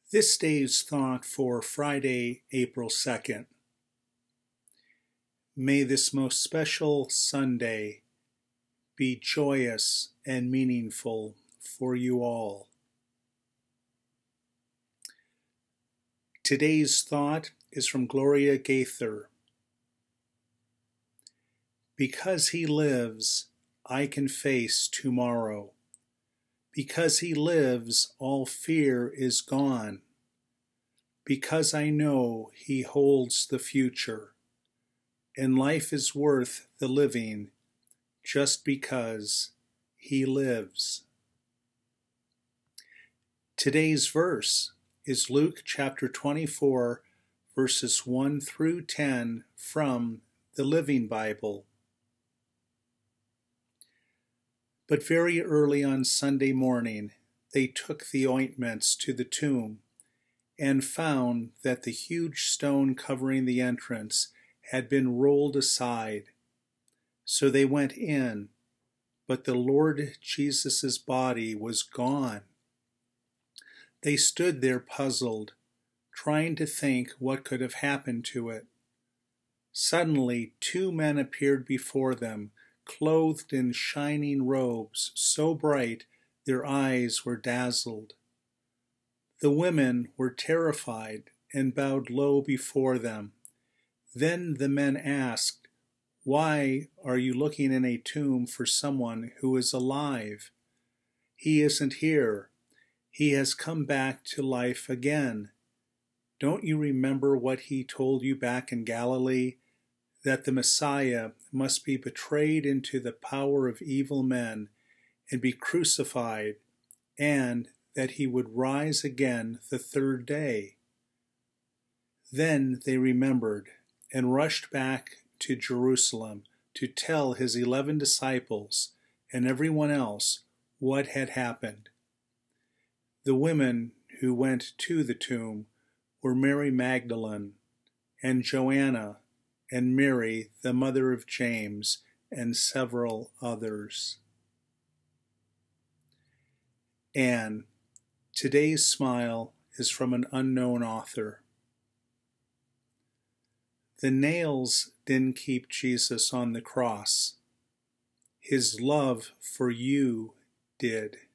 This day's thought for Friday, April 2nd. May this most special Sunday be joyous and meaningful for you all. Today's thought is from Gloria Gaither. Because he lives, I can face tomorrow. Because he lives, all fear is gone. Because I know he holds the future, and life is worth the living just because he lives. Today's verse is Luke chapter 24, verses 1 through 10 from the Living Bible. But very early on Sunday morning, they took the ointments to the tomb and found that the huge stone covering the entrance had been rolled aside. So they went in, but the Lord Jesus' body was gone. They stood there puzzled, trying to think what could have happened to it. Suddenly, two men appeared before them, clothed in shining robes, so bright their eyes were dazzled. The women were terrified and bowed low before them. Then the men asked, "Why are you looking in a tomb for someone who is alive? He isn't here. He has come back to life again. Don't you remember what he told you back in Galilee? That the Messiah must be betrayed into the power of evil men and be crucified, and that he would rise again the third day." Then they remembered and rushed back to Jerusalem to tell his 11 disciples and everyone else what had happened. The women who went to the tomb were Mary Magdalene and Joanna and Mary, the mother of James, and several others. And today's smile is from an unknown author. The nails didn't keep Jesus on the cross. His love for you did.